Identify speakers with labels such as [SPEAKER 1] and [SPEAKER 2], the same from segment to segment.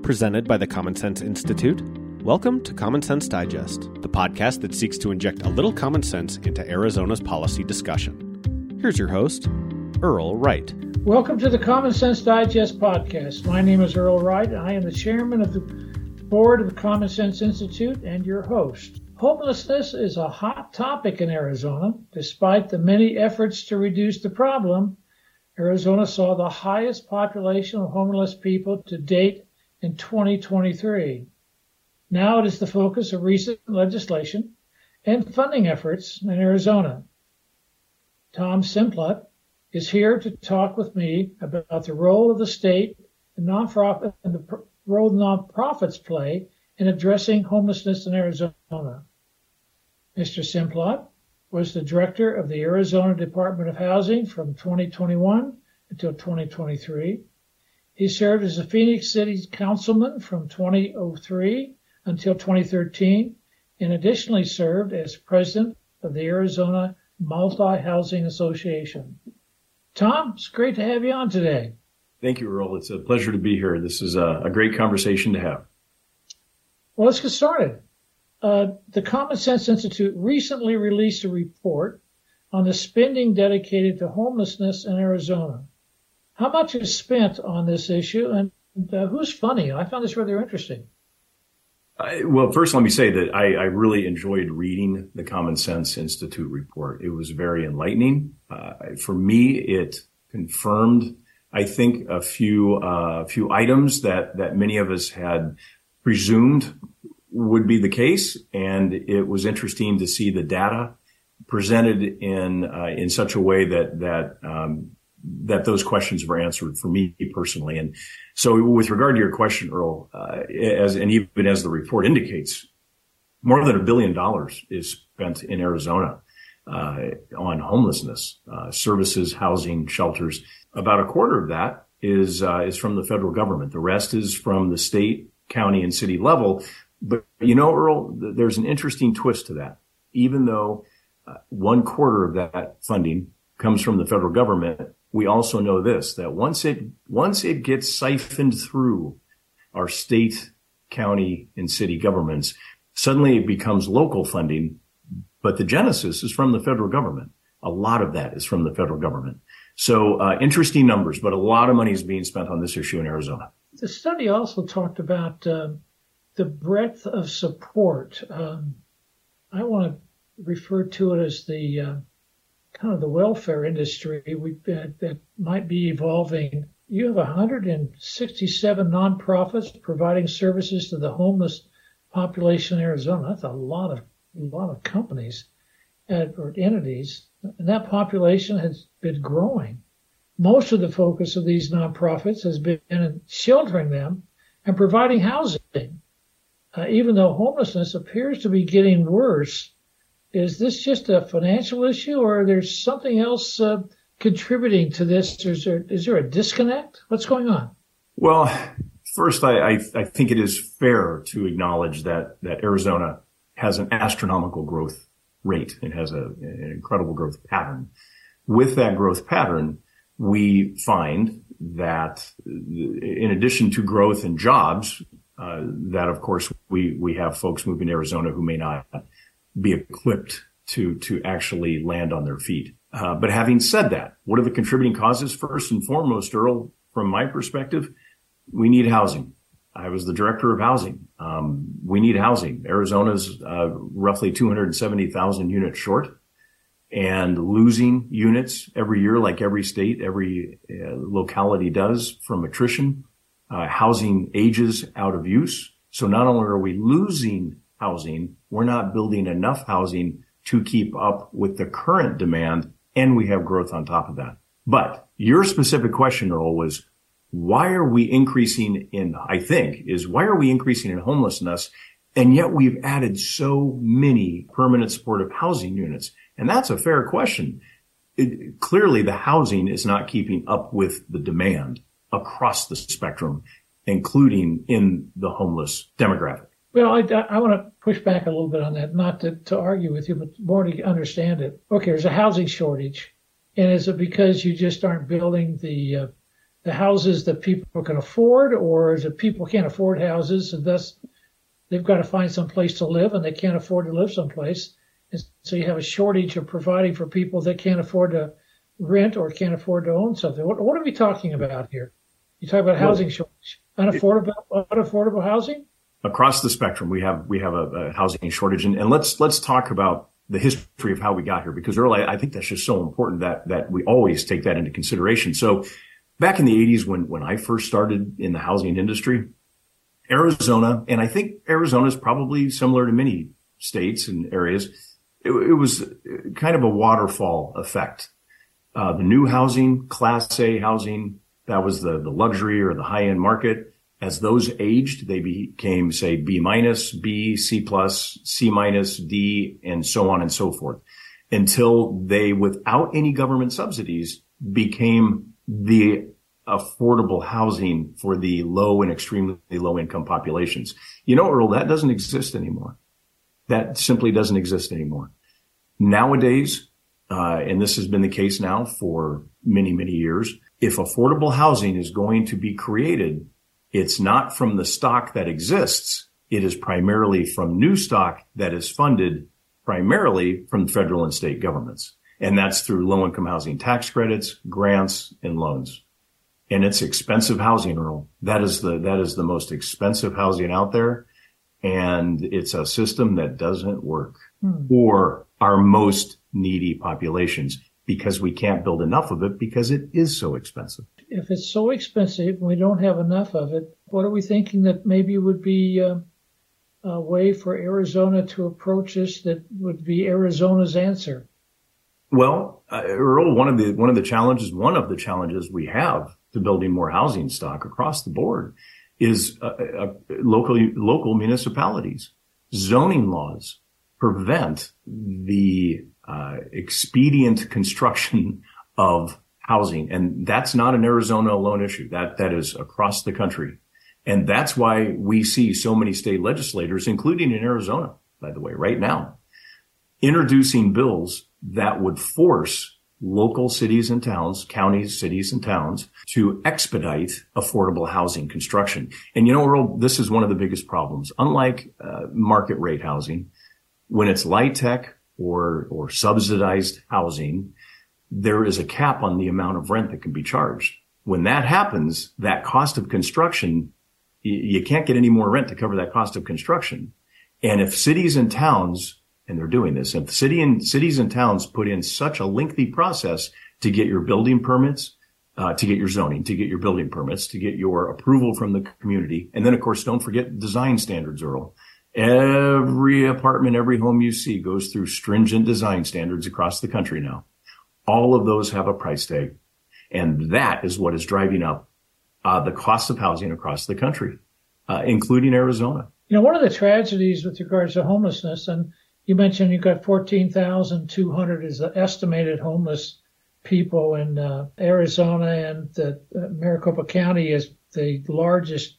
[SPEAKER 1] Presented by the Common Sense Institute, welcome to Common Sense Digest, the podcast that seeks to inject a little common sense into Arizona's policy discussion. Here's your host, Earl Wright.
[SPEAKER 2] Welcome to the Common Sense Digest podcast. My name is Earl Wright, and I am the chairman of the board of the Common Sense Institute and your host. Homelessness is a hot topic in Arizona. Despite the many efforts to reduce the problem, Arizona saw the highest population of homeless people to date in 2023. Now it is the focus of recent legislation and funding efforts in Arizona. Tom Simplot is here to talk with me about the role of the state and nonprofit and the role nonprofits play in addressing homelessness in Arizona. Mr. Simplot was the director of the Arizona Department of Housing from 2021 until 2023. He served as a Phoenix City councilman from 2003 until 2013, and additionally served as president of the Arizona Multi-Housing Association. Tom, it's great to have you on today.
[SPEAKER 3] Thank you, Earl. It's a pleasure to be here. This is a great conversation to have.
[SPEAKER 2] Well, let's get started. The Common Sense Institute recently released a report on the spending dedicated to homelessness in Arizona. How much is spent on this issue, and who's funding it? I found this rather interesting.
[SPEAKER 3] Well, first, let me say that I really enjoyed reading the Common Sense Institute report. It was very enlightening. For me, it confirmed, I think, a few items that many of us had presumed would be the case, and it was interesting to see the data presented in such a way that those questions were answered for me personally. And so with regard to your question, Earl, even as the report indicates, more than $1 billion is spent in Arizona on homelessness, services, housing, shelters. About a quarter of that is from the federal government. The rest is from the state, county, and city level. But you know, Earl, there's an interesting twist to that. Even though 1/4 of that funding comes from the federal government, we also know this, that once it gets siphoned through our state, county, and city governments, suddenly it becomes local funding, but the genesis is from the federal government. A lot of that is from the federal government. So interesting numbers, but a lot of money is being spent on this issue in Arizona.
[SPEAKER 2] The study also talked about the breadth of support. I want to refer to it as the kind of the welfare industry that might be evolving. You have 167 nonprofits providing services to the homeless population in Arizona. That's a lot of companies or entities, and that population has been growing. Most of the focus of these nonprofits has been in sheltering them and providing housing. Even though homelessness appears to be getting worse, is this just a financial issue, or there's something else contributing to this? Is there a disconnect? What's going on?
[SPEAKER 3] Well, first, I think it is fair to acknowledge that Arizona has an astronomical growth rate. It has an incredible growth pattern. With that growth pattern, we find that in addition to growth in jobs, that of course we have folks moving to Arizona who may not be equipped to actually land on their feet. But having said that, what are the contributing causes? First and foremost, Earl, from my perspective, we need housing. I was the director of housing. We need housing. Arizona's roughly 270,000 units short and losing units every year, like every state, every locality does from attrition. Housing ages out of use. So not only are we losing housing, we're not building enough housing to keep up with the current demand, and we have growth on top of that. But your specific question, Earl, was why are we increasing in homelessness, and yet we've added so many permanent supportive housing units? And that's a fair question. Clearly, the housing is not keeping up with the demand across the spectrum, including in the homeless demographic.
[SPEAKER 2] Well, I want to push back a little bit on that, not to argue with you, but more to understand it. Okay, there's a housing shortage. And is it because you just aren't building the the houses that people can afford, or is it people can't afford houses and thus they've got to find some place to live and they can't afford to live someplace? And so you have a shortage of providing for people that can't afford to rent or can't afford to own something. What are we talking about here? You talk about housing shortage, unaffordable housing?
[SPEAKER 3] Across the spectrum, we have a housing shortage. And let's talk about the history of how we got here, because Earl, I think that's just so important that we always take that into consideration. So back in the 80s, when I first started in the housing industry, Arizona, and I think Arizona is probably similar to many states and areas, it was kind of a waterfall effect. The new housing, Class A housing, that was the luxury or the high-end market. As those aged, they became, say, B minus, B, C plus, C minus, D, and so on and so forth, until they, without any government subsidies, became the affordable housing for the low and extremely low income populations. You know, Earl, that doesn't exist anymore. That simply doesn't exist anymore. Nowadays, and this has been the case now for many, many years, if affordable housing is going to be created, it's not from the stock that exists. It is primarily from new stock that is funded primarily from federal and state governments. And that's through low-income housing tax credits, grants, and loans. And it's expensive housing, Earl. That is the most expensive housing out there. And it's a system that doesn't work for our most needy populations, because we can't build enough of it because it is so expensive.
[SPEAKER 2] If it's so expensive and we don't have enough of it, what are we thinking that maybe would be a way for Arizona to approach this that would be Arizona's answer? Well,
[SPEAKER 3] Earl, one of the challenges we have to building more housing stock across the board is local municipalities. Zoning laws prevent the expedient construction of housing. And that's not an Arizona alone issue. That is across the country. And that's why we see so many state legislators, including in Arizona, by the way, right now, introducing bills that would force local cities and towns, counties, cities and towns, to expedite affordable housing construction. And you know, Earl, this is one of the biggest problems. Unlike market rate housing, when it's light tech or subsidized housing, there is a cap on the amount of rent that can be charged. When that happens, that cost of construction, you can't get any more rent to cover that cost of construction. And if cities and towns, and they're doing this, if cities and towns put in such a lengthy process to get your building permits, to get your zoning, to get your building permits, to get your approval from the community, and then of course don't forget design standards, Earl. Every apartment, every home you see goes through stringent design standards across the country now. All of those have a price tag. And that is what is driving up the cost of housing across the country, including Arizona.
[SPEAKER 2] You know, one of the tragedies with regards to homelessness, and you mentioned you've got 14,200 is the estimated homeless people in Arizona, and Maricopa County is the largest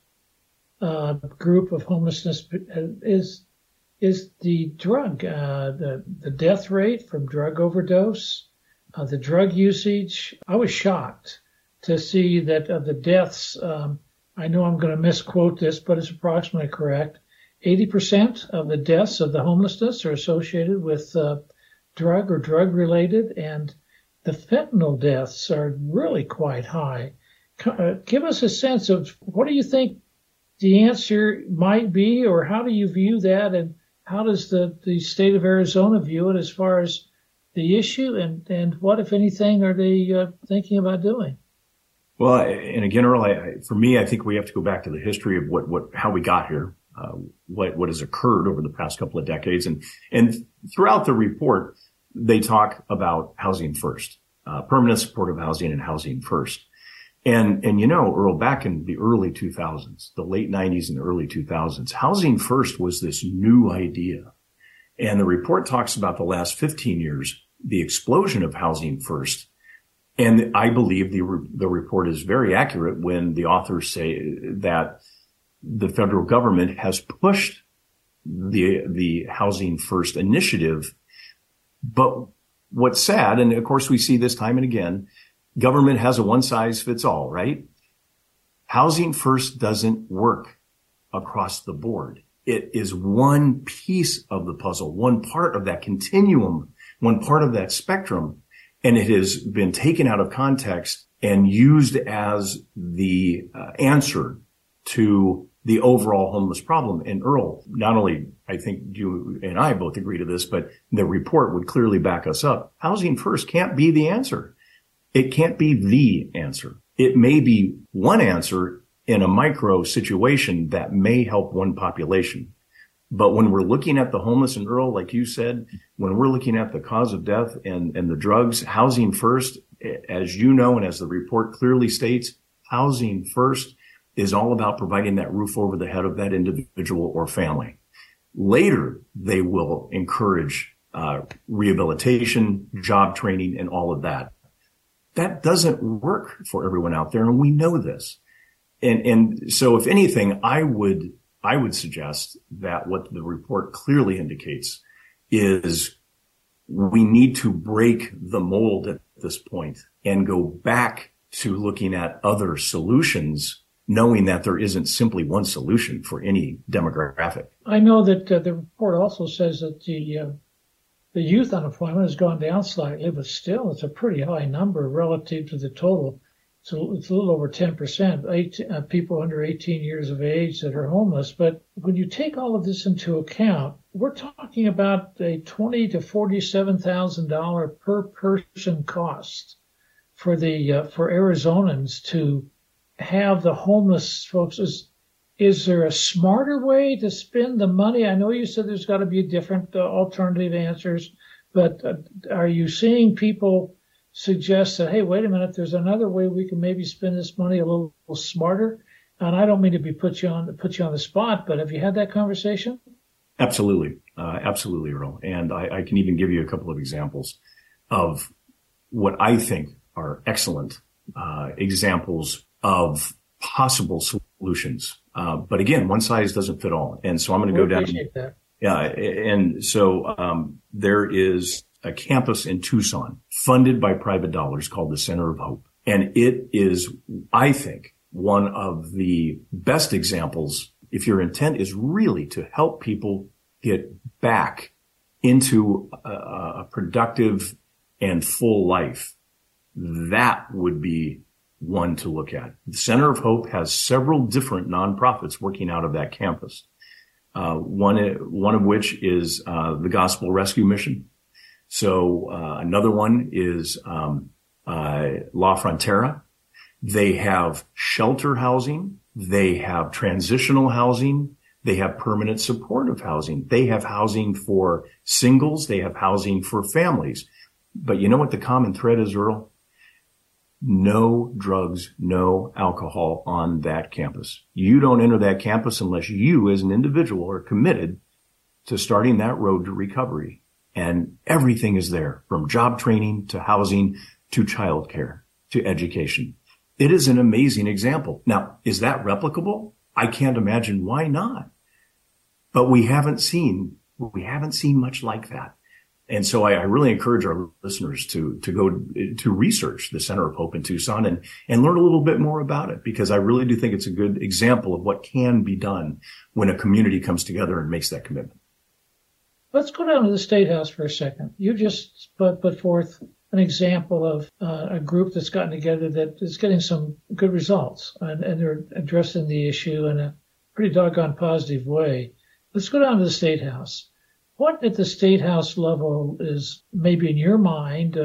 [SPEAKER 2] group of homelessness is the drug, the death rate from drug overdose, the drug usage. I was shocked to see that of the deaths, I know I'm going to misquote this, but it's approximately correct. 80% of the deaths of the homelessness are associated with drug or drug related, and the fentanyl deaths are really quite high. Give us a sense of what do you think the answer might be, or how do you view that, and how does the state of Arizona view it as far as the issue, and what, if anything, are they thinking about doing?
[SPEAKER 3] Well, and again, Earl, for me, I think we have to go back to the history of how we got here, what has occurred over the past couple of decades. And throughout the report, they talk about housing first, permanent supportive housing and housing first. And you know, Earl, back in the early 2000s, the late 90s and the early 2000s, housing first was this new idea. And the report talks about the last 15 years, the explosion of housing first. And I believe the report is very accurate when the authors say that the federal government has pushed the housing first initiative. But what's sad, and of course we see this time and again, government has a one size fits all, right? Housing First doesn't work across the board. It is one piece of the puzzle, one part of that continuum, one part of that spectrum. And it has been taken out of context and used as the answer to the overall homeless problem. And Earl, not only I think you and I both agree to this, but the report would clearly back us up. Housing First can't be the answer. It can't be the answer. It may be one answer in a micro situation that may help one population. But when we're looking at the homeless, and Earl, like you said, when we're looking at the cause of death and the drugs, Housing First, as you know, and as the report clearly states, Housing First is all about providing that roof over the head of that individual or family. Later, they will encourage rehabilitation, job training, and all of that. That doesn't work for everyone out there, and we know this. And so if anything, I would suggest that what the report clearly indicates is we need to break the mold at this point and go back to looking at other solutions, knowing that there isn't simply one solution for any demographic.
[SPEAKER 2] I know that the report also says that the youth unemployment has gone down slightly, but still it's a pretty high number relative to the total. So it's a little over 10%, people under 18 years of age that are homeless. But when you take all of this into account, we're talking about a $20,000 to $47,000 per person cost for Arizonans to have the homeless folks. Is there a smarter way to spend the money? I know you said there's got to be different alternative answers, but are you seeing people suggest that, hey, wait a minute, there's another way we can maybe spend this money a little smarter? And I don't mean to put you on the spot, but have you had that conversation?
[SPEAKER 3] Absolutely. Absolutely, Earl. And I can even give you a couple of examples of what I think are excellent examples of possible solutions. But again, one size doesn't fit all. And so I'm going to go down.
[SPEAKER 2] Appreciate that.
[SPEAKER 3] Yeah. And so there is a campus in Tucson funded by private dollars called the Center of Hope. And it is, I think, one of the best examples if your intent is really to help people get back into a productive and full life. That would be one to look at. The Center of Hope has several different nonprofits working out of that campus. One of which is the Gospel Rescue Mission. So another one is La Frontera. They have shelter housing. They have transitional housing. They have permanent supportive housing. They have housing for singles. They have housing for families. But you know what the common thread is, Earl? No drugs, no alcohol on that campus. You don't enter that campus unless you as an individual are committed to starting that road to recovery. And everything is there, from job training to housing to childcare to education. It is an amazing example. Now, is that replicable? I can't imagine why not. But we haven't seen much like that. And so I really encourage our listeners to go to research the Center of Hope in Tucson and learn a little bit more about it, because I really do think it's a good example of what can be done when a community comes together and makes that commitment.
[SPEAKER 2] Let's go down to the State House for a second. You just put forth an example of a group that's gotten together that is getting some good results, and they're addressing the issue in a pretty doggone positive way. Let's go down to the State House. What at the State House level is maybe in your mind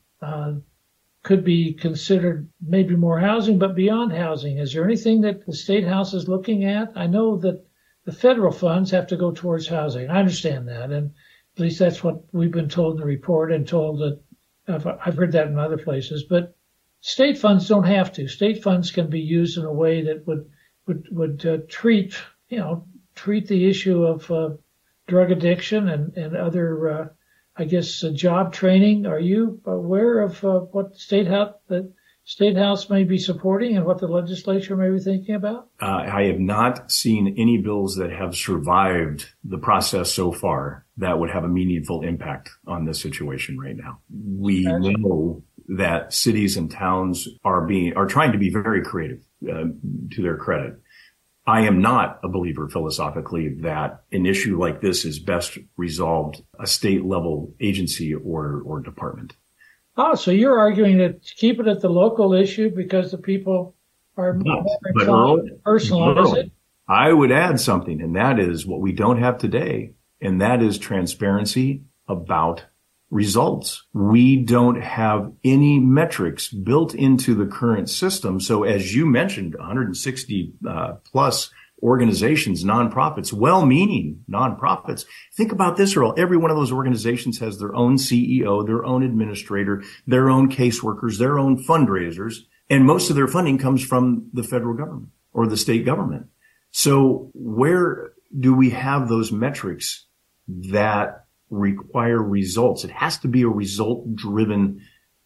[SPEAKER 2] could be considered maybe more housing, but beyond housing? Is there anything that the State House is looking at? I know that the federal funds have to go towards housing. I understand that, and at least that's what we've been told in the report, and told that I've heard that in other places. But state funds don't have to. State funds can be used in a way that would treat the issue of drug addiction and other, job training. Are you aware of what the State House may be supporting and what the legislature may be thinking about?
[SPEAKER 3] I have not seen any bills that have survived the process so far that would have a meaningful impact on this situation right now. We know that cities and towns are trying to be very creative to their credit. I am not a believer philosophically that an issue like this is best resolved a state level agency or department.
[SPEAKER 2] Oh, so you're arguing that keep it at the local issue because the people are more inclined to personalize it?
[SPEAKER 3] I would add something, and that is what we don't have today, and that is transparency about results. We don't have any metrics built into the current system. So as you mentioned, 160 plus organizations, nonprofits, well-meaning nonprofits. Think about this, Earl. Every one of those organizations has their own CEO, their own administrator, their own caseworkers, their own fundraisers, and most of their funding comes from the federal government or the state government. So where do we have those metrics that require results? It has to be a result-driven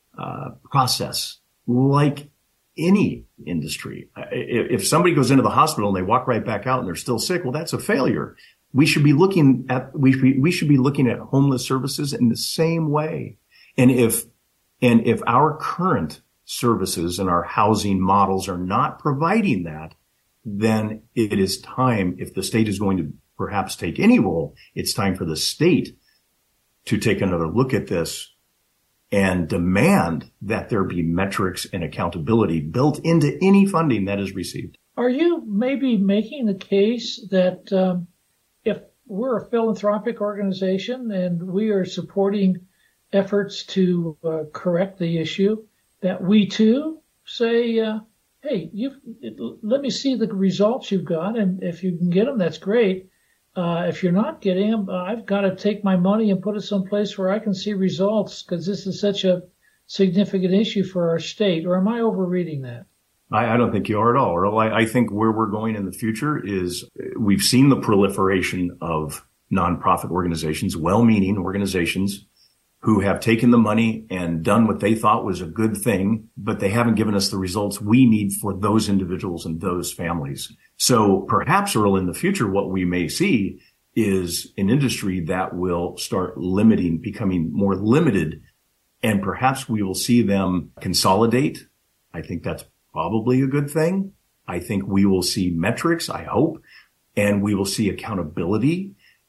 [SPEAKER 3] process, like any industry. If somebody goes into the hospital and they walk right back out and they're still sick, well, that's a failure. We should be looking at homeless services in the same way. And if our current services and our housing models are not providing that, then it is time, if the state is going to perhaps take any role, it's time for the state to take another look at this and demand that there be metrics and accountability built into any funding that is received.
[SPEAKER 2] Are you maybe making the case that if we're a philanthropic organization and we are supporting efforts to correct the issue, that we too say, hey, let me see the results you've got, and if you can get them, that's great. If you're not getting them, I've got to take my money and put it someplace where I can see results because this is such a significant issue for our state. Or am I overreading that?
[SPEAKER 3] I don't think you are at all, Earl. I think where we're going in the future is we've seen the proliferation of nonprofit organizations, well-meaning organizations who have taken the money and done what they thought was a good thing, but they haven't given us the results we need for those individuals and those families. So perhaps, Earl, in the future, what we may see is an industry that will start becoming more limited, and perhaps we will see them consolidate. I think that's probably a good thing. I think we will see metrics, I hope, and we will see accountability.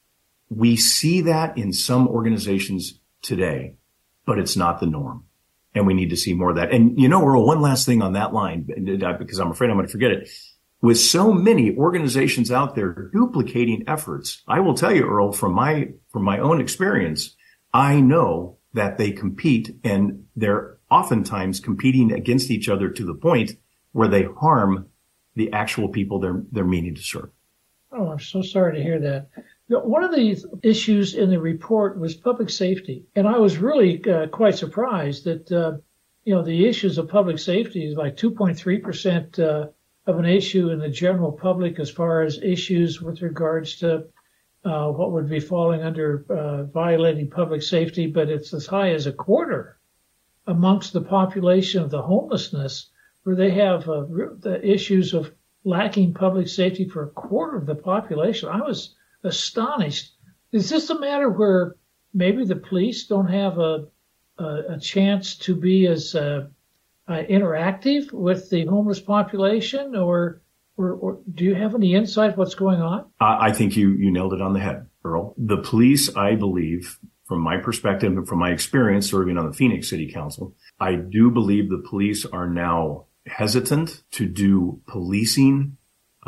[SPEAKER 3] We see that in some organizations today, but it's not the norm. And we need to see more of that. And Earl, one last thing on that line, because I'm afraid I'm going to forget it. With so many organizations out there duplicating efforts, I will tell you, Earl, from my own experience, I know that they compete, and they're oftentimes competing against each other to the point where they harm the actual people they're meaning to serve.
[SPEAKER 2] Oh, I'm so sorry to hear that. One of the issues in the report was public safety, and I was really quite surprised that the issues of public safety is like 2.3% of an issue in the general public as far as issues with regards to what would be falling under violating public safety, but it's as high as a quarter amongst the population of the homelessness, where they have the issues of lacking public safety for a quarter of the population. I was astonished. Is this a matter where maybe the police don't have a chance to be as interactive with the homeless population, or do you have any insight what's going on?
[SPEAKER 3] I think you nailed it on the head, Earl. The police, I believe, from my perspective and from my experience serving on the Phoenix City Council, I do believe the police are now hesitant to do policing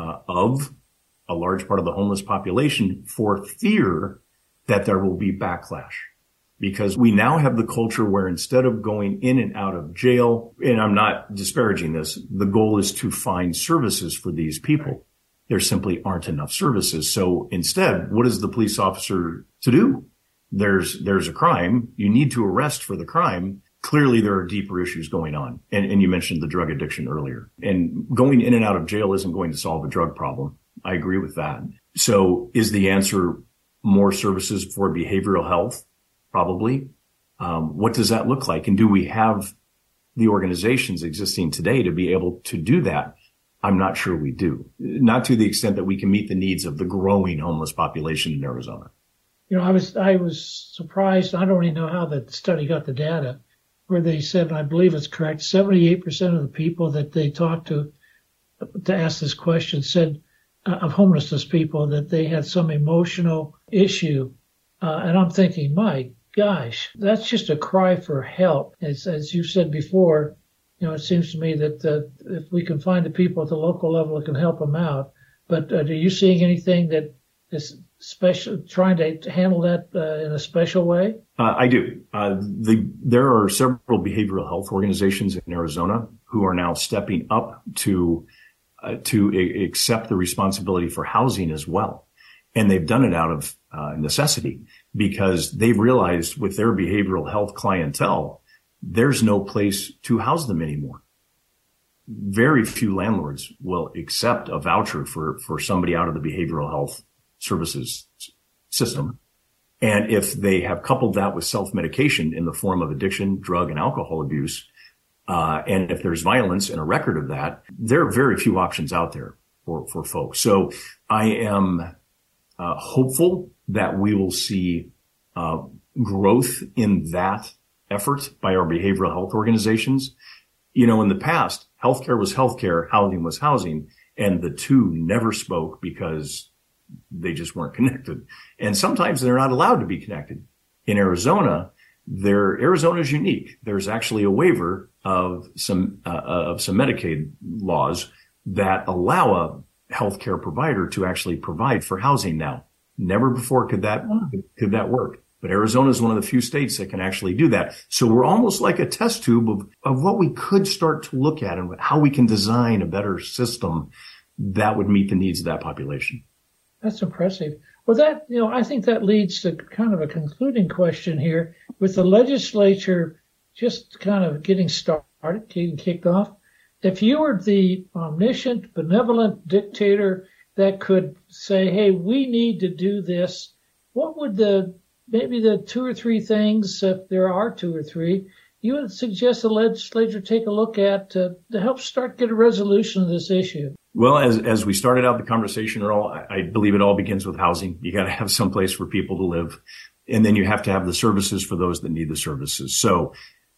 [SPEAKER 3] of a large part of the homeless population for fear that there will be backlash. Because we now have the culture where instead of going in and out of jail, and I'm not disparaging this, the goal is to find services for these people. There simply aren't enough services. So instead, what is the police officer to do? There's a crime. You need to arrest for the crime. Clearly, there are deeper issues going on. And you mentioned the drug addiction earlier. And going in and out of jail isn't going to solve a drug problem. I agree with that. So is the answer more services for behavioral health? Probably. What does that look like? And do we have the organizations existing today to be able to do that? I'm not sure we do. Not to the extent that we can meet the needs of the growing homeless population in Arizona.
[SPEAKER 2] I was surprised. I don't even know how the study got the data, where they said, and I believe it's correct, 78% of the people that they talked to to ask this question said of homelessness people that they had some emotional issue. And I'm thinking, my gosh, that's just a cry for help. As you said before, it seems to me that if we can find the people at the local level that can help them out. But are you seeing anything that is special, trying to handle that in a special way?
[SPEAKER 3] I do. There are several behavioral health organizations in Arizona who are now stepping up to accept the responsibility for housing as well. And they've done it out of necessity because they've realized with their behavioral health clientele, there's no place to house them anymore. Very few landlords will accept a voucher for somebody out of the behavioral health services system. And if they have coupled that with self-medication in the form of addiction, drug, and alcohol abuse, and if there's violence and a record of that, there are very few options out there for folks. So I am hopeful that we will see growth in that effort by our behavioral health organizations. In the past, healthcare was healthcare, housing was housing, and the two never spoke because they just weren't connected. And sometimes they're not allowed to be connected. In Arizona, Arizona is unique. There's actually a waiver of some Medicaid laws that allow a healthcare provider to actually provide for housing now. Never before could that work. But Arizona is one of the few states that can actually do that. So we're almost like a test tube of what we could start to look at and how we can design a better system that would meet the needs of that population.
[SPEAKER 2] That's impressive. Well, I think that leads to kind of a concluding question here. With the legislature just kind of getting started, getting kicked off, if you were the omniscient, benevolent dictator that could say, hey, we need to do this, what would maybe the two or three things, if there are two or three, you would suggest the legislature take a look at to help get a resolution of this issue?
[SPEAKER 3] Well, as we started out the conversation, Earl, I believe it all begins with housing. You got to have some place for people to live. And then you have to have the services for those that need the services. So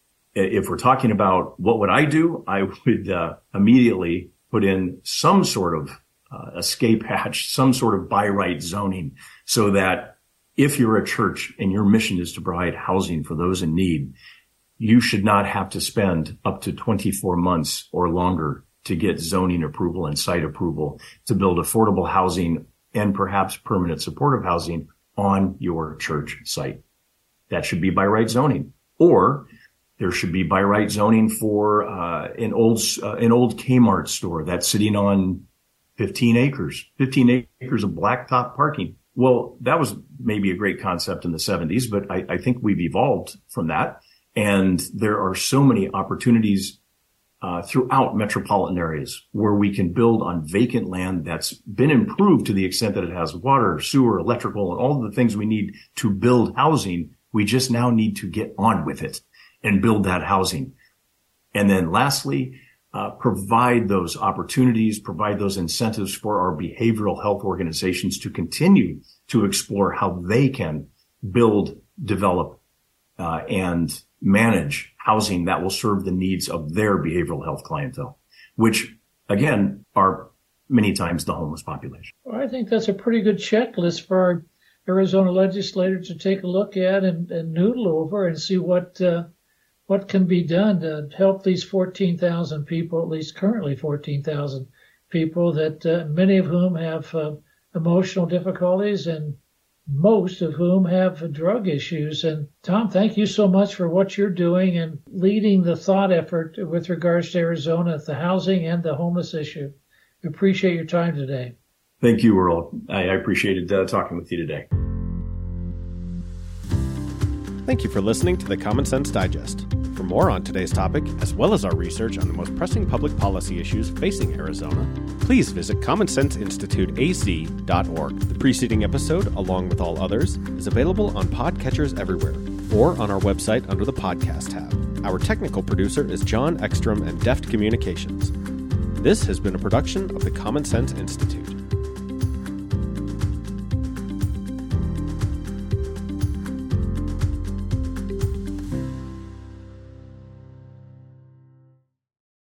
[SPEAKER 3] if we're talking about what would I do, I would immediately put in some sort of escape hatch, some sort of by right zoning, so that if you're a church and your mission is to provide housing for those in need, you should not have to spend up to 24 months or longer to get zoning approval and site approval to build affordable housing and perhaps permanent supportive housing on your church site. That should be by right zoning. Or there should be by right zoning for an old Kmart store that's sitting on 15 acres of blacktop parking. Well, that was maybe a great concept in the 70s, but I think we've evolved from that. And there are so many opportunities throughout metropolitan areas where we can build on vacant land that's been improved to the extent that it has water, sewer, electrical, and all of the things we need to build housing. We just now need to get on with it and build that housing. And then lastly, provide those opportunities, provide those incentives for our behavioral health organizations to continue to explore how they can build, develop, and manage housing that will serve the needs of their behavioral health clientele, which, again, are many times the homeless population.
[SPEAKER 2] Well, I think that's a pretty good checklist for our Arizona legislators to take a look at and noodle over and see what can be done to help these 14,000 people, at least currently 14,000 people, that many of whom have emotional difficulties and most of whom have drug issues. And Tom, thank you so much for what you're doing and leading the thought effort with regards to Arizona, the housing and the homeless issue. We appreciate your time today.
[SPEAKER 3] Thank you, Earl. I appreciated talking with you today.
[SPEAKER 1] Thank you for listening to the Common Sense Digest. For more on today's topic, as well as our research on the most pressing public policy issues facing Arizona, please visit CommonSenseInstituteAZ.org. The preceding episode, along with all others, is available on podcatchers everywhere or on our website under the podcast tab. Our technical producer is John Ekstrom and Deft Communications. This has been a production of the Common Sense Institute.